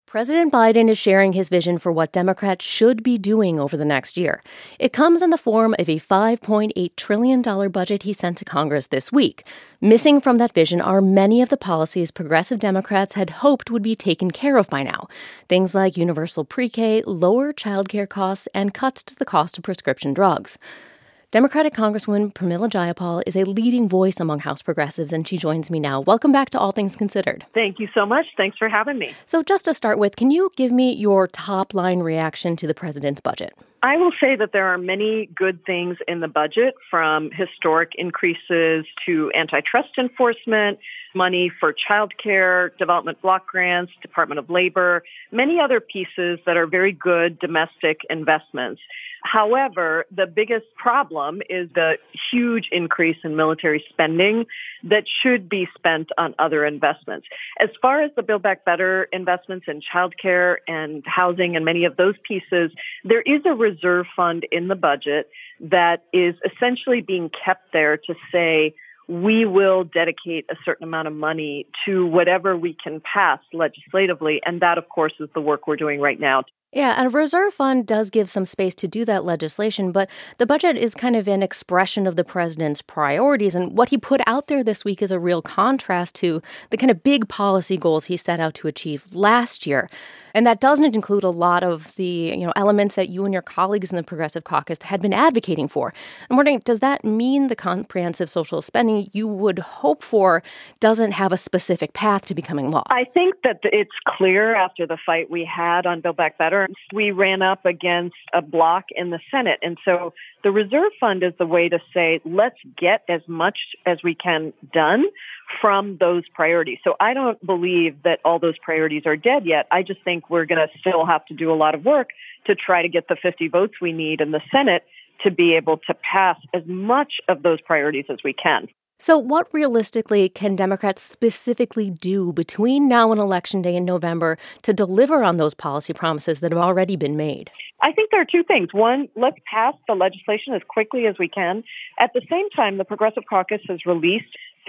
President Biden is sharing his vision for what Democrats should be doing over the next year. It comes in the form of a $5.8 trillion budget he sent to Congress this week. Missing from that vision are many of the policies progressive Democrats had hoped would be taken care of by now. Things like universal pre-K, lower childcare costs, and cuts to the cost of prescription drugs. Democratic Congresswoman Pramila Jayapal is a leading voice among House progressives, and she joins me now. Welcome back to All Things Considered. Thank you so much. Thanks for having me. So just to start with, can you give me your top-line reaction to the president's budget? I will say that there are many good things in the budget, from historic increases to antitrust enforcement, money for child care, development block grants, Department of Labor, many other pieces that are very good domestic investments. However, the biggest problem is the huge increase in military spending that should be spent on other investments. As far as the Build Back Better investments in childcare and housing and many of those pieces, there is a reserve fund in the budget that is essentially being kept there to say, we will dedicate a certain amount of money to whatever we can pass legislatively. And that, of course, is the work we're doing right now. Yeah, and a reserve fund does give some space to do that legislation, but the budget is kind of an expression of the president's priorities, and what he put out there this week is a real contrast to the kind of big policy goals he set out to achieve last year. And that doesn't include a lot of the, elements that you and your colleagues in the Progressive Caucus had been advocating for. I'm wondering, does that mean the comprehensive social spending you would hope for doesn't have a specific path to becoming law? I think that it's clear after the fight we had on Build Back Better, we ran up against a block in the Senate. And so the reserve fund is the way to say, let's get as much as we can done from those priorities. So I don't believe that all those priorities are dead yet. I just think we're going to still have to do a lot of work to try to get the 50 votes we need in the Senate to be able to pass as much of those priorities as we can. So what realistically can Democrats specifically do between now and Election Day in November to deliver on those policy promises that have already been made? I think there are two things. One, let's pass the legislation as quickly as we can. At the same time, the Progressive Caucus has released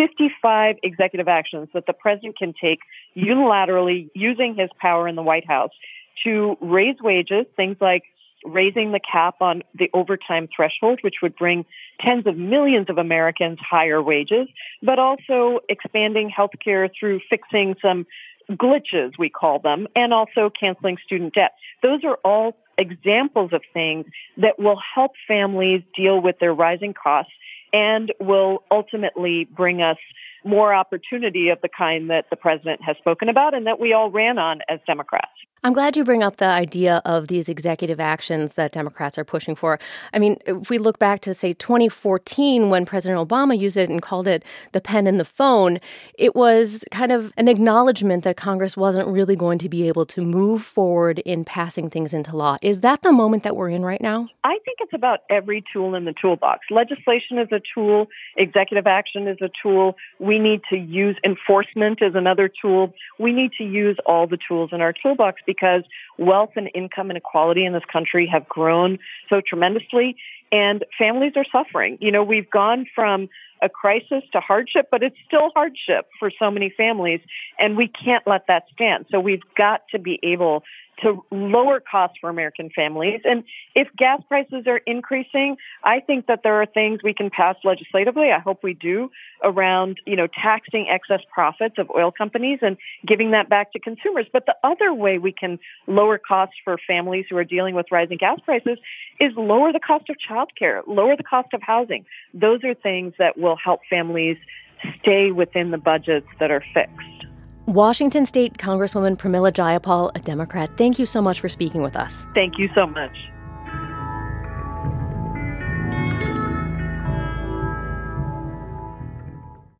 55 executive actions that the president can take unilaterally using his power in the White House to raise wages, things like raising the cap on the overtime threshold, which would bring tens of millions of Americans higher wages, but also expanding health care through fixing some glitches, we call them, and also canceling student debt. Those are all examples of things that will help families deal with their rising costs and will ultimately bring us more opportunity of the kind that the president has spoken about and that we all ran on as Democrats. I'm glad you bring up the idea of these executive actions that Democrats are pushing for. I mean, if we look back to, say, 2014, when President Obama used it and called it the pen and the phone, it was kind of an acknowledgement that Congress wasn't really going to be able to move forward in passing things into law. Is that the moment that we're in right now? I think it's about every tool in the toolbox. Legislation is a tool. Executive action is a tool. We need to use enforcement as another tool. We need to use all the tools in our toolbox because wealth and income inequality in this country have grown so tremendously, and families are suffering. We've gone from a crisis to hardship, but it's still hardship for so many families, and we can't let that stand. So we've got to be able to lower costs for American families. And if gas prices are increasing, I think that there are things we can pass legislatively. I hope we do around, taxing excess profits of oil companies and giving that back to consumers. But the other way we can lower costs for families who are dealing with rising gas prices is lower the cost of childcare, lower the cost of housing. Those are things that will help families stay within the budgets that are fixed. Washington State Congresswoman Pramila Jayapal, a Democrat, thank you so much for speaking with us. Thank you so much.